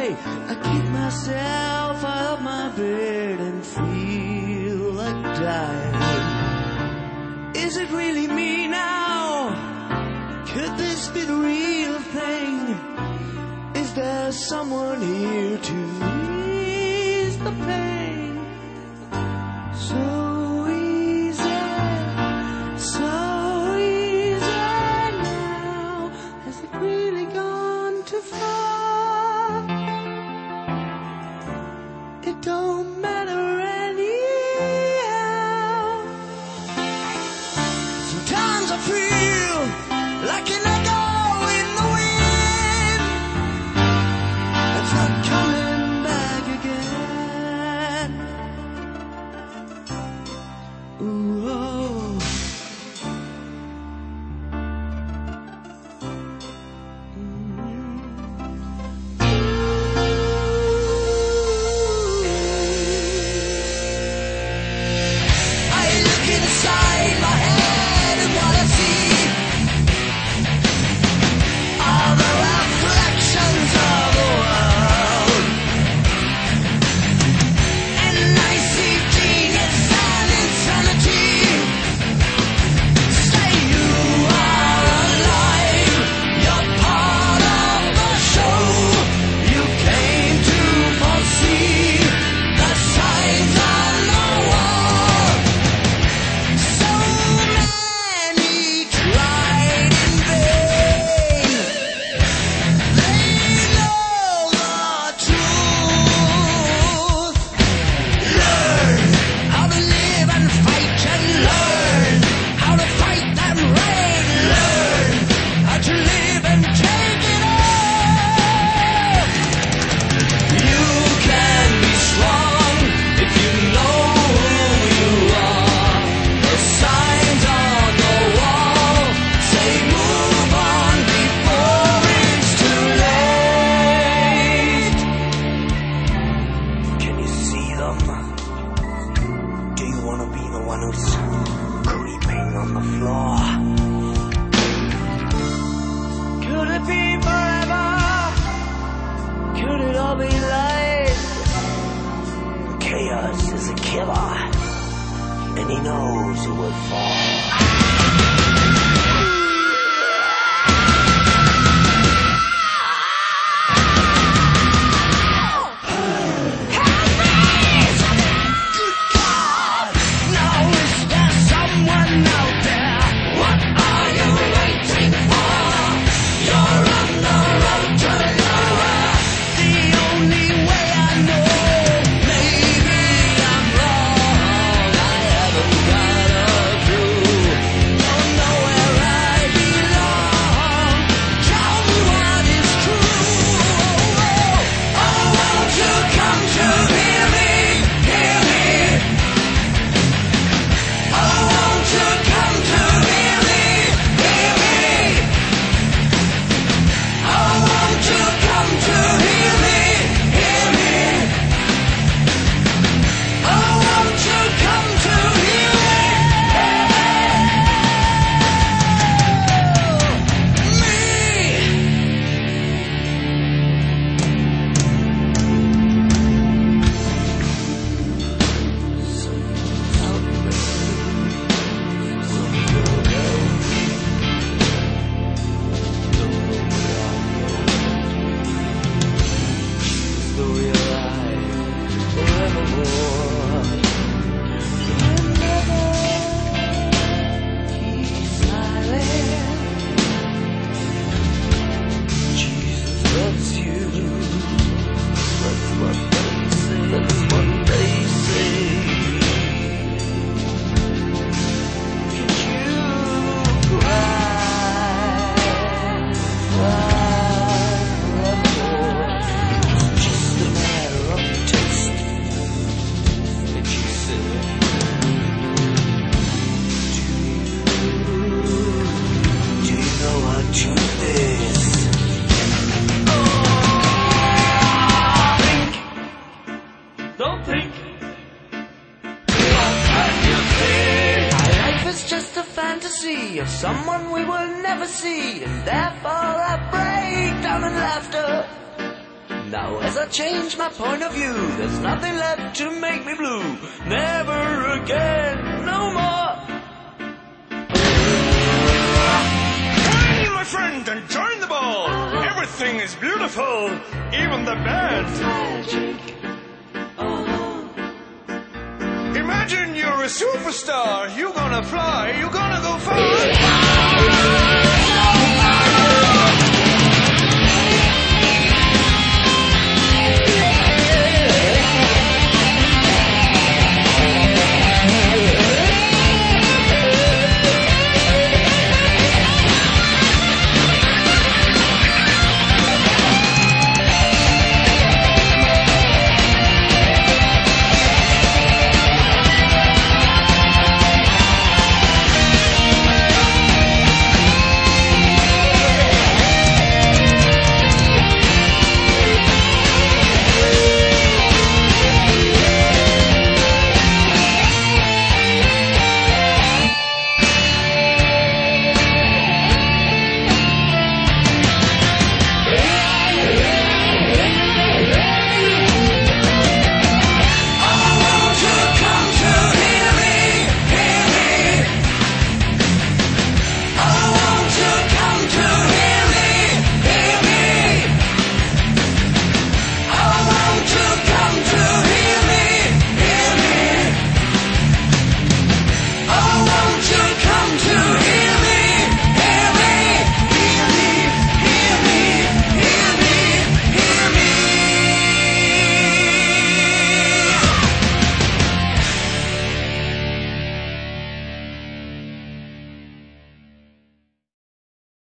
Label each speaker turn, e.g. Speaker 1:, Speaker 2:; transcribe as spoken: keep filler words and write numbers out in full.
Speaker 1: I keep myself out of my bed and feel like dying. Is it really me now? Could this be the real thing? Is there someone here to ease the pain? So easy, so easy now. Has it really gone too far? It don't matter anyhow. Sometimes I feel like an echo in the wind. It's not coming back again. Ooh, oh. I look inside my head and what I see are the reflections of the world, and I see genius and insanity. Say you are alive, you're part of the show. You came to foresee the signs on the wall. So many tried in vain. They know the truth. Learn how to live and fight, and learn how to fight that rain. Learn how to live and take it all. You can be strong if you know who you are. The signs on the wall say move on before it's too late. Can you see them? Do you want to be the one who's creeping on the floor? Could it be forever? Could it all be light? Chaos is a killer, and he knows who will fall. Good God! Now is there someone out there? What are you waiting for? You're on the road to nowhere. The only way I know. Maybe I'm wrong. I haven't got a clue. Don't know where I belong. Tell me what is true. Oh, won't you come to hear me? Hear me. Oh, won't you come to hear me? Hear me. Oh, won't you come to hear me? Hear me. Oh, won't you come to hear me? Though we alive forevermore, we'll never keep silent. Jesus loves you. That's what they say. That's what they say. Could you cry, cry forevermore? It's just a matter of taste. And she said, do you, do you know what truth is? Think. Don't think. What can you think? Our life is just a fantasy of someone we will never see, and therefore I break down in laughter. Now as I change my point of view, there's nothing left to make me blue. Never again, no more.
Speaker 2: Come in, my friend, and join the ball. Everything is beautiful, even the bad. Imagine you're a superstar. You're gonna fly, you're gonna go far.